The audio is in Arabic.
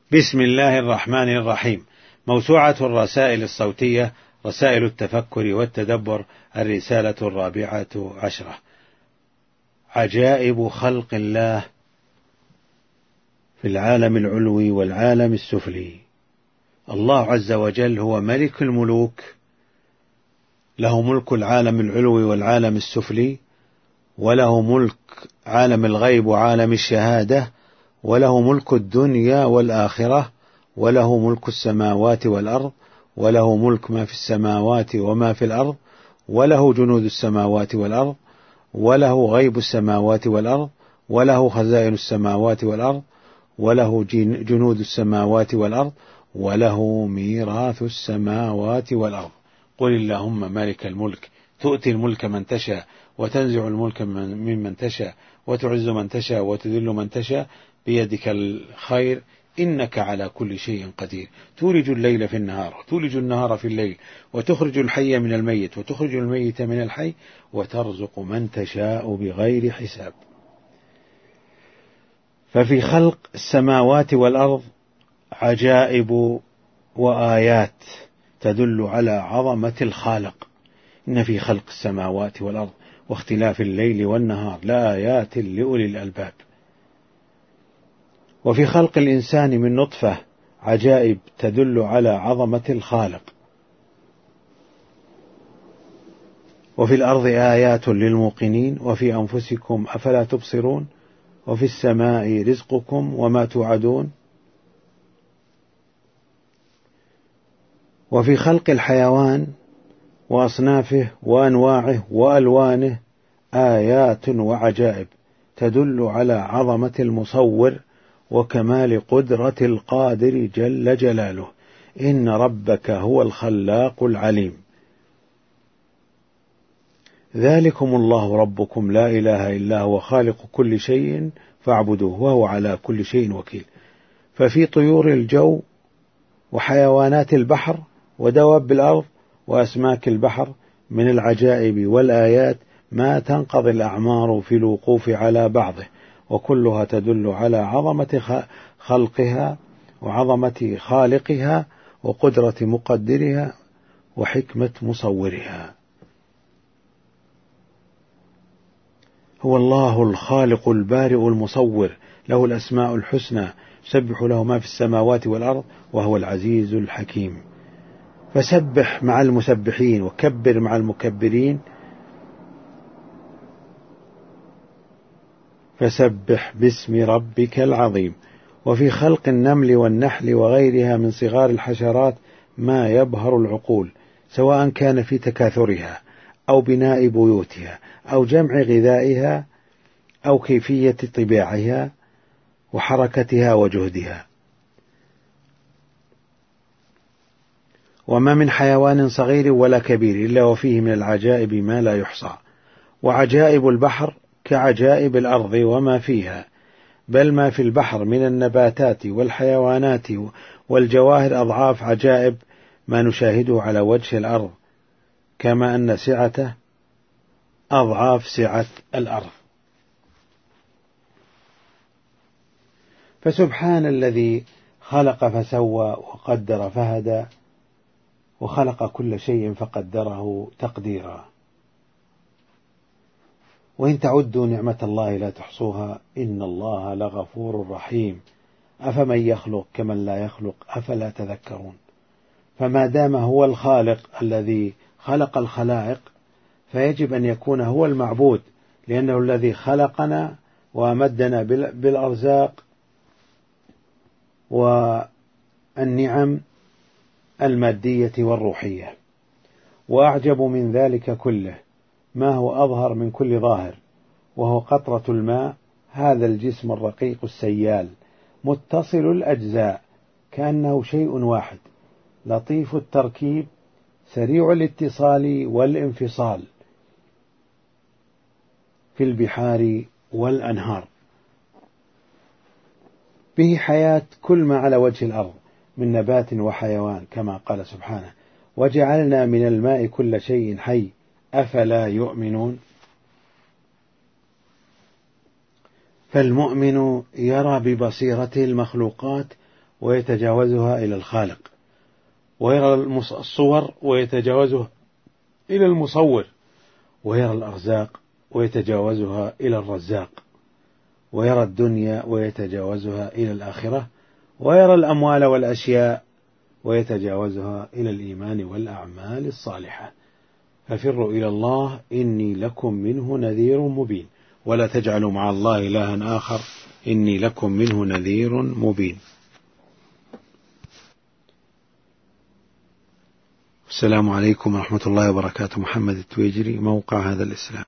بسم الله الرحمن الرحيم. موسوعة الرسائل الصوتية، رسائل التفكر والتدبر، الرسالة 14. عجائب خلق الله في العالم العلوي والعالم السفلي. الله عز وجل هو ملك الملوك، له ملك العالم العلوي والعالم السفلي، وله ملك عالم الغيب وعالم الشهادة، وله ملك الدنيا والآخرة، وله ملك السماوات والأرض، وله ملك ما في السماوات وما في الأرض، وله جنود السماوات والأرض، وله غيب السماوات والأرض، وله خزائن السماوات والأرض، وله جنود السماوات والأرض، وله ميراث السماوات والأرض. قل اللهم مالك الملك تؤتي الملك من تشاء وتنزع الملك ممن تشاء وتعز من تشاء وتذل من تشاء بيدك الخير إنك على كل شيء قدير. تولج الليل في النهار وتولج النهار في الليل، وتخرج الحي من الميت وتخرج الميت من الحي، وترزق من تشاء بغير حساب. ففي خلق السماوات والأرض عجائب وآيات تدل على عظمة الخالق. إن في خلق السماوات والأرض واختلاف الليل والنهار لآيات لأولي الألباب. وفي خلق الإنسان من نطفة عجائب تدل على عظمة الخالق. وفي الأرض آيات للموقنين وفي أنفسكم أفلا تبصرون وفي السماء رزقكم وما توعدون. وفي خلق الحيوان وأصنافه وأنواعه وألوانه آيات وعجائب تدل على عظمة المصور وكمال قدرة القادر جل جلاله. إن ربك هو الخلاق العليم. ذلكم الله ربكم لا إله إلا هو خالق كل شيء فاعبدوه وهو على كل شيء وكيل. ففي طيور الجو وحيوانات البحر ودواب الأرض وأسماك البحر من العجائب والآيات ما تنقضي الأعمار في الوقوف على بعضه، وكلها تدل على عظمة خلقها وعظمة خالقها وقدرة مقدرها وحكمة مصورها. هو الله الخالق البارئ المصور، له الأسماء الحسنى، يسبح له ما في السماوات والأرض وهو العزيز الحكيم. فسبح مع المسبحين وكبر مع المكبرين. فسبح باسم ربك العظيم. وفي خلق النمل والنحل وغيرها من صغار الحشرات ما يبهر العقول، سواء كان في تكاثرها أو بناء بيوتها أو جمع غذائها أو كيفية طباعها وحركتها وجهدها. وما من حيوان صغير ولا كبير إلا وفيه من العجائب ما لا يحصى. وعجائب البحر كعجائب الأرض وما فيها، بل ما في البحر من النباتات والحيوانات والجواهر أضعاف عجائب ما نشاهده على وجه الأرض، كما أن سعته أضعاف سعة الأرض. فسبحان الذي خلق فسوى وقدر فهدى وخلق كل شيء فقدره تقديرا. وإن تعدوا نعمة الله لا تحصوها إن الله لغفور رحيم. أفمن يخلق كمن لا يخلق أفلا تذكرون. فما دام هو الخالق الذي خلق الخلائق فيجب أن يكون هو المعبود، لأنه الذي خلقنا وأمدنا بالأرزاق والنعم المادية والروحية. وأعجب من ذلك كله ما هو أظهر من كل ظاهر، وهو قطرة الماء، هذا الجسم الرقيق السيال متصل الأجزاء كأنه شيء واحد، لطيف التركيب، سريع الاتصال والانفصال في البحار والأنهار، به حياة كل ما على وجه الأرض من نبات وحيوان، كما قال سبحانه: وجعلنا من الماء كل شيء حي أفلا يؤمنون. فالمؤمن يرى ببصيرته المخلوقات ويتجاوزها إلى الخالق، ويرى الصور ويتجاوزها إلى المصور، ويرى الأرزاق ويتجاوزها إلى الرزاق، ويرى الدنيا ويتجاوزها إلى الآخرة، ويرى الأموال والأشياء ويتجاوزها إلى الإيمان والأعمال الصالحة. ففروا إلى الله إني لكم منه نذير مبين، ولا تجعلوا مع الله إلها آخر إني لكم منه نذير مبين. السلام عليكم ورحمة الله وبركاته. محمد التويجري، موقع هذا الإسلام.